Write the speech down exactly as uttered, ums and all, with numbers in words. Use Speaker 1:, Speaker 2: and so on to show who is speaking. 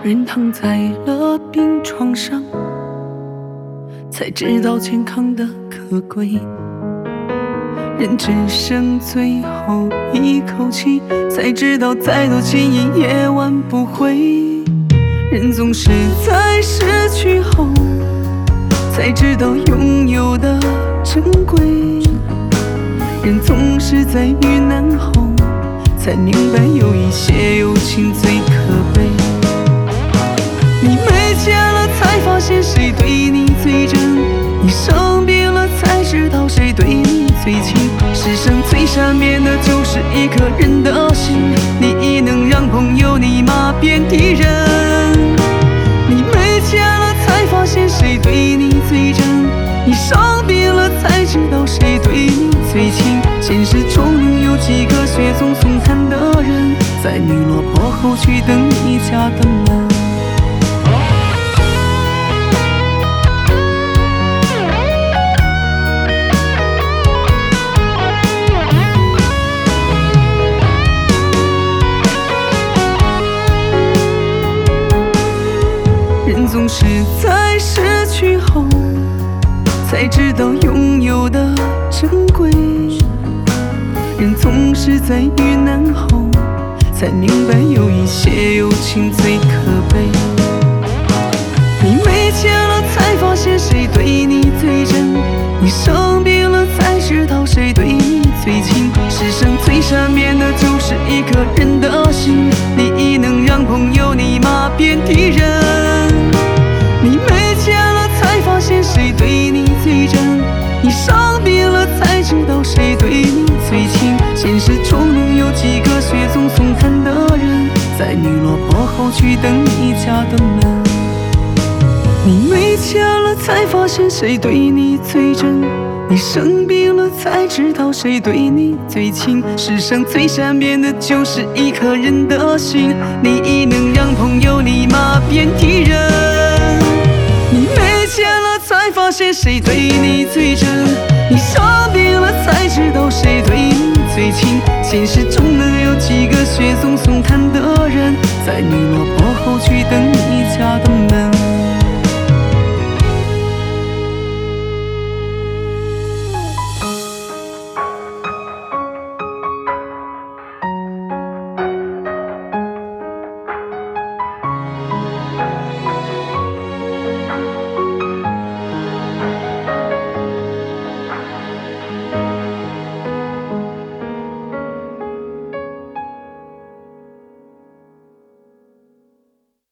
Speaker 1: 人躺在了病床上，才知道健康的可贵。人只剩最后一口气，才知道再多记忆也挽不回。人总是在失去后，才知道拥有的珍贵。人总是在遇难后，才明白有一些友情最可悲。你没钱了，才发现谁对你最真；你生病了，才知道谁对你最亲。世上最善变的就是一颗人的心，你亦能让朋友你马遍敌人。你没钱了，才发现谁对你最真；你生病了，才知道谁对你最亲。现实中能有几个雪中送炭的人，在你落魄后去等你家的门？人总是在失去后，才知道拥有的珍贵。人总是在遇难后，才明白有一些友情最可悲。你没钱了，才发现谁对你最真；你生病了，才知道谁对你最亲。世上最善变的就是一颗人的心，你亦能让朋友你马遍敌人。你没钱了，才发现谁对你最真；你生病了，才知道谁对你最亲。现实中能有几个雪中送炭的人，在你落魄后去等你家的门？你没钱了，才发现谁对你最真；你生病了，才知道谁对你最亲。世上最善变的就是一颗人的心，你亦能让朋友你马遍敌人。你没钱了，才发现谁对你最真；你生病了，才知道谁对你最亲。现实中能有几个雪中送炭的人，在你